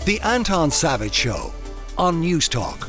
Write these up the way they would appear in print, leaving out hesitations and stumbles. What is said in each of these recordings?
The Anton Savage Show on News Talk.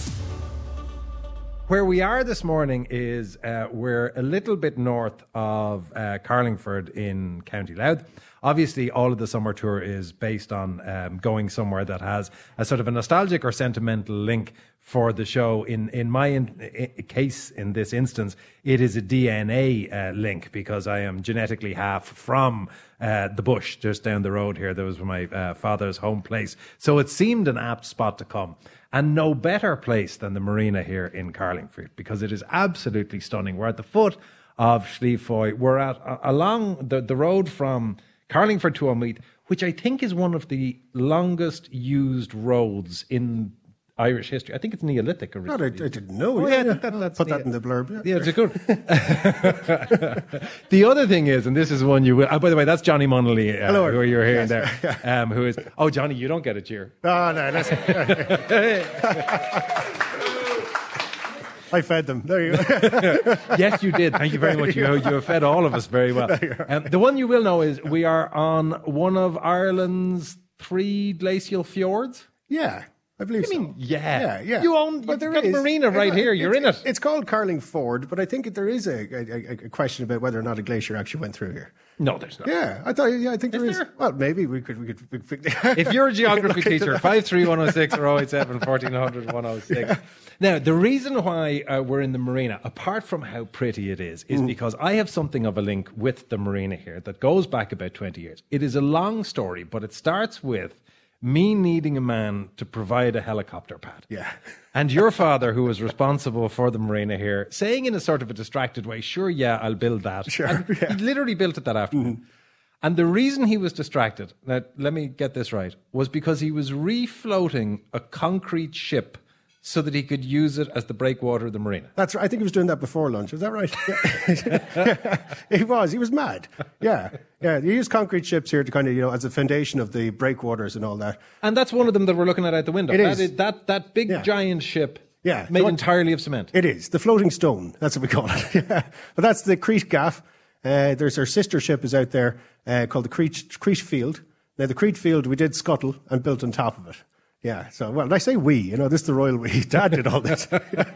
Where we are this morning is we're a little bit north of Carlingford in County Louth. Obviously, all of the summer tour is based on going somewhere that has a sort of a nostalgic or sentimental link for the show. In my case, in this instance, it is a DNA link because I am genetically half from the bush just down the road here. That was my father's home place. So it seemed an apt spot to come. And no better place than the marina here in Carlingford because it is absolutely stunning. We're at the foot of Slieve Foy. We're along the road from Carlingford to Omeath, which I think is one of the longest used roads in Irish history. I think it's Neolithic originally. I didn't know. Oh, yeah. That's Put that in the blurb. Yeah, it's good. The other thing is, and this is one you will... by the way, that's Johnny Munnelly, who you're hearing there, who is... Oh, Johnny, you don't get a cheer. Oh, no, that's... I fed them. There you go. Yes, you did. Thank you very much. You have fed all of us very well. The one you will know is we are on one of Ireland's 3 glacial fjords. Yeah. I believe so. Yeah. You own the marina right here. You're in it. It's called Carlingford, but I think there is a question about whether or not a glacier actually went through here. No, there's not. Yeah, I think there is. There? Well, maybe we could if you're a geography teacher, 53106 or 087 1400 106. Yeah. Now, the reason why we're in the marina, apart from how pretty it is because I have something of a link with the marina here that goes back about 20 years. It is a long story, but it starts with me needing a man to provide a helicopter pad. Yeah. And your father, who was responsible for the marina here, saying in a sort of a distracted way, sure, yeah, I'll build that. Sure. And he literally built it that afternoon. And the reason he was distracted, now let me get this right, was because he was refloating a concrete ship so that he could use it as the breakwater of the marina. That's right. I think he was doing that before lunch. Is that right? Yeah. He was mad. Yeah. He used concrete ships here to kind of, as a foundation of the breakwaters and all that. And that's one of them that we're looking at out the window. It is. That big giant ship made entirely of cement. It is. The floating stone. That's what we call it. Yeah. But that's the Crete Gaff. There's our sister ship is out there called the Crete Field. Now, the Crete Field we did scuttle and built on top of it. Yeah, so, well, I say we, this is the royal we. Dad did all this.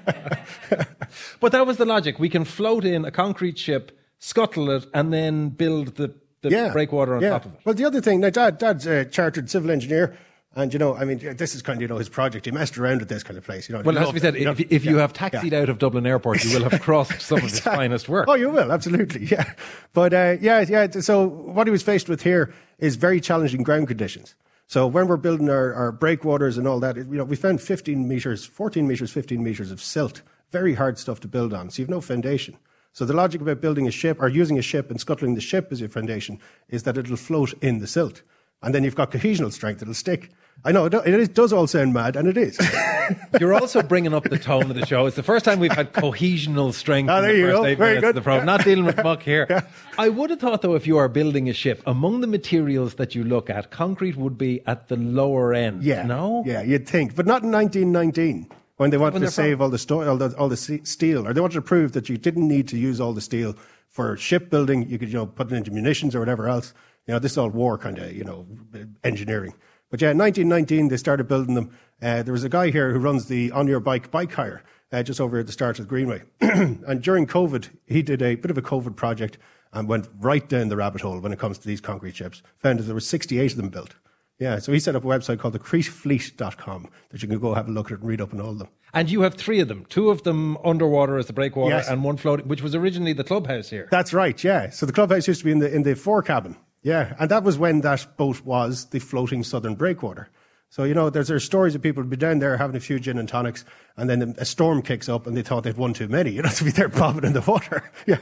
But that was the logic. We can float in a concrete ship, scuttle it, and then build the breakwater on top of it. Well, the other thing, now, Dad's a chartered civil engineer, and, this is kind of, his project. He messed around with this kind of place. Well, it has to be said, if you have taxied out of Dublin Airport, you will have crossed some of his finest work. Oh, you will, absolutely, yeah. But, so what he was faced with here is very challenging ground conditions. So when we're building our breakwaters and all that, we found 14 meters, 15 meters of silt. Very hard stuff to build on. So you've no foundation. So the logic about building a ship or using a ship and scuttling the ship as your foundation is that it'll float in the silt. And then you've got cohesional strength. It'll stick. I know, it does all sound mad, and it is. You're also bringing up the tone of the show. It's the first time we've had cohesional strength in the first 8 minutes of the program. Not dealing with muck here. Yeah. I would have thought, though, if you are building a ship, among the materials that you look at, concrete would be at the lower end. Yeah. No? Yeah, you'd think. But not in 1919, when they wanted to save all the steel. Or they wanted to prove that you didn't need to use all the steel for shipbuilding. You could, put it into munitions or whatever else. This is all war kind of, engineering. But yeah, in 1919, they started building them. There was a guy here who runs the On Your Bike hire just over at the start of the Greenway. And during COVID, he did a bit of a COVID project and went right down the rabbit hole when it comes to these concrete ships. Found that there were 68 of them built. Yeah, so he set up a website called thecretefleet.com that you can go have a look at and read up on all of them. And you have 3 of them. 2 of them underwater as the breakwater and 1 floating, which was originally the clubhouse here. That's right, yeah. So the clubhouse used to be in the forecabin. Yeah, and that was when that boat was the floating southern breakwater. So, there's stories of people who'd be down there having a few gin and tonics, and then a storm kicks up and they thought they'd won too many, to be there bobbing in the water. Yeah.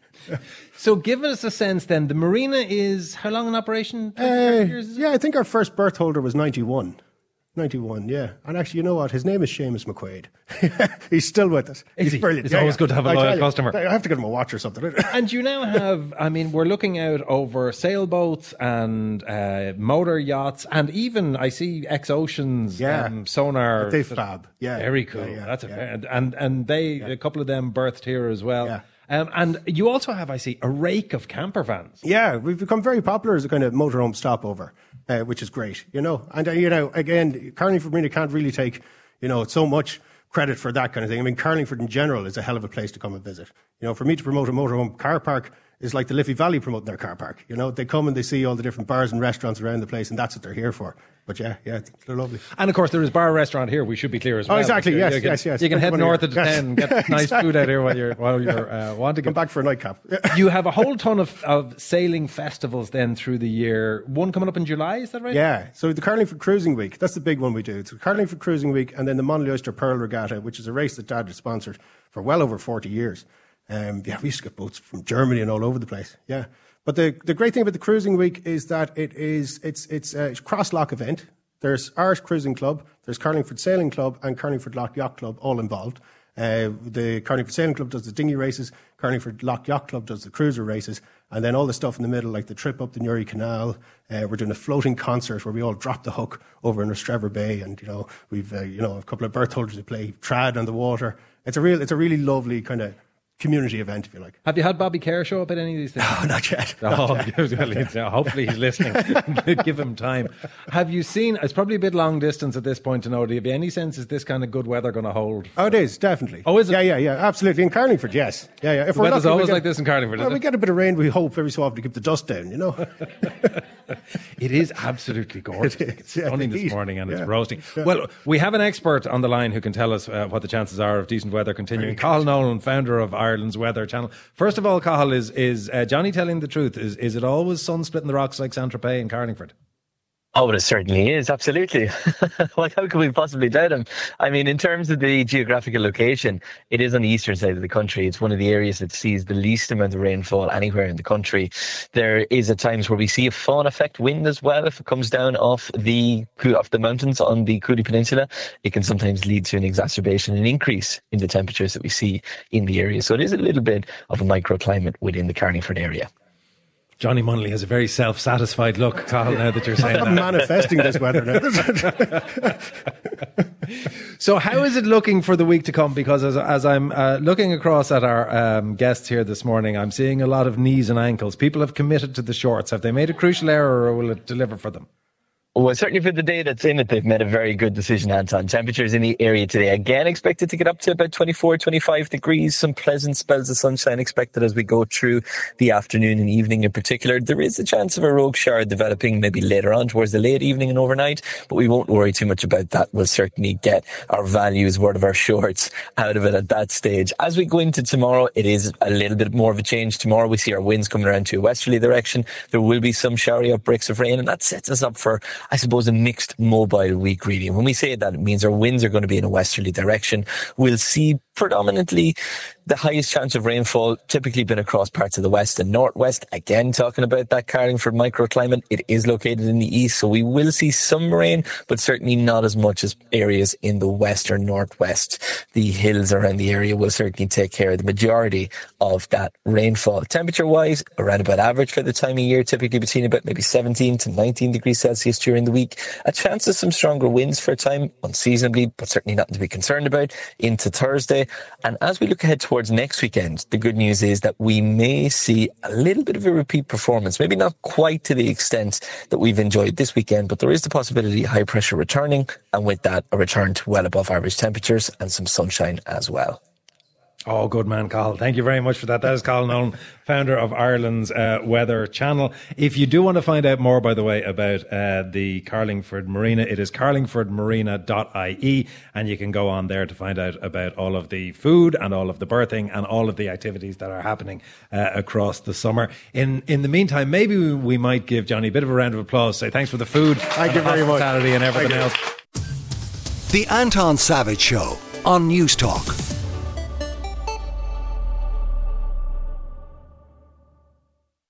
So give us a sense then. The marina is how long in operation? 20 years? Yeah, I think our first berth holder was 91. 91, yeah. And actually, you know what? His name is Seamus McQuaid. He's still with us. He's brilliant. It's always good to have a loyal customer. I have to give him a watch or something. And you now have, we're looking out over sailboats and motor yachts and even, I see, X-Oceans sonar. They fab. Yeah. Very cool. That's and they, a couple of them berthed here as well. Yeah. And you also have, I see, a rake of camper vans. Yeah, we've become very popular as a kind of motorhome stopover. which is great, you know. And, again, Carlingford Marina can't really take, so much credit for that kind of thing. I mean, Carlingford in general is a hell of a place to come and visit. For me to promote a motorhome car park is like the Liffey Valley promoting their car park. They come and they see all the different bars and restaurants around the place, and that's what they're here for. But they're lovely. And of course, there is bar restaurant here. We should be clear as well. Oh, exactly. Yes. You can head north of the town and get nice food out here while you're wanting. Come back for a nightcap. You have a whole ton of sailing festivals then through the year. One coming up in July, is that right? Yeah. So the Carlingford Cruising Week, that's the big one we do. It's the Carlingford Cruising Week, and then the Monley Oyster Pearl Regatta, which is a race that Dad has sponsored for well over 40 years. We used to get boats from Germany and all over the place. Yeah. But the great thing about the Cruising Week is that it's a cross-lock event. There's Irish Cruising Club, there's Carlingford Sailing Club and Carlingford Loch Yacht Club all involved. The Carlingford Sailing Club does the dinghy races, Carlingford Loch Yacht Club does the cruiser races, and then all the stuff in the middle, like the trip up the Newry Canal. We're doing a floating concert where we all drop the hook over in Rostrevor Bay, and we've a couple of berth holders who play trad on the water. It's a really lovely kind of community event, if you like. Have you had Bobby Kerr show up at any of these things? No, not yet. Hopefully he's listening. Give him time. Have you seen, it's probably a bit long distance at this point to know, do you have any sense, is this kind of good weather going to hold? Oh, it is, definitely. Oh, is it? Yeah, absolutely. In Carlingford, yes. Yeah. If the weather's always like this in Carlingford, we get a bit of rain, we hope, every so often to keep the dust down, It is absolutely gorgeous. It's stunning this morning and it's roasting. Well, we have an expert on the line who can tell us what the chances are of decent weather continuing. Cathal Nolan, founder of Ireland's Weather Channel. First of all, Cathal, is Johnny telling the truth? Is it always sun splitting the rocks like Saint-Tropez in Carlingford? Oh, it certainly is, absolutely. Well, how could we possibly doubt him? I mean, in terms of the geographical location, it is on the eastern side of the country. It's one of the areas that sees the least amount of rainfall anywhere in the country. There is at times where we see a fawn effect wind as well. If it comes down off the mountains on the Cooley Peninsula, it can sometimes lead to an exacerbation, an increase in the temperatures that we see in the area. So it is a little bit of a microclimate within the Carlingford area. Johnny Munnelly has a very self-satisfied look, Cathal, now that you're saying that. I'm manifesting this weather now. So how is it looking for the week to come? Because as I'm looking across at our guests here this morning, I'm seeing a lot of knees and ankles. People have committed to the shorts. Have they made a crucial error, or will it deliver for them? Well, certainly for the day that's in it, they've made a very good decision, Anton. Temperatures in the area today, again, expected to get up to about 24, 25 degrees. Some pleasant spells of sunshine expected as we go through the afternoon and evening in particular. There is a chance of a rogue shower developing maybe later on towards the late evening and overnight, but we won't worry too much about that. We'll certainly get our values worth of our shorts out of it at that stage. As we go into tomorrow, it is a little bit more of a change. Tomorrow we see our winds coming around to a westerly direction. There will be some showery outbreaks of rain, and that sets us up for, I suppose, a mixed mobile week really. And when we say that, it means our winds are going to be in a westerly direction. We'll see predominantly the highest chance of rainfall typically been across parts of the west and northwest. Again, talking about that Carlingford microclimate, it is located in the east, so we will see some rain, but certainly not as much as areas in the west or northwest. The hills around the area will certainly take care of the majority of that rainfall. Temperature-wise, around about average for the time of year, typically between about maybe 17 to 19 degrees Celsius during the week. A chance of some stronger winds for a time, unseasonably, but certainly nothing to be concerned about, into Thursday. And as we look ahead towards next weekend, the good news is that we may see a little bit of a repeat performance, maybe not quite to the extent that we've enjoyed this weekend, but there is the possibility of high pressure returning, and with that, a return to well above average temperatures and some sunshine as well. Oh, good man, Cathal. Thank you very much for that. That is Cathal Nolan, founder of Ireland's Weather Channel. If you do want to find out more, by the way, about the Carlingford Marina, it is carlingfordmarina.ie, and you can go on there to find out about all of the food and all of the berthing and all of the activities that are happening across the summer. In the meantime, maybe we might give Johnny a bit of a round of applause, say thanks for the food, Thank you very much, and everything else. The Anton Savage Show on News Talk.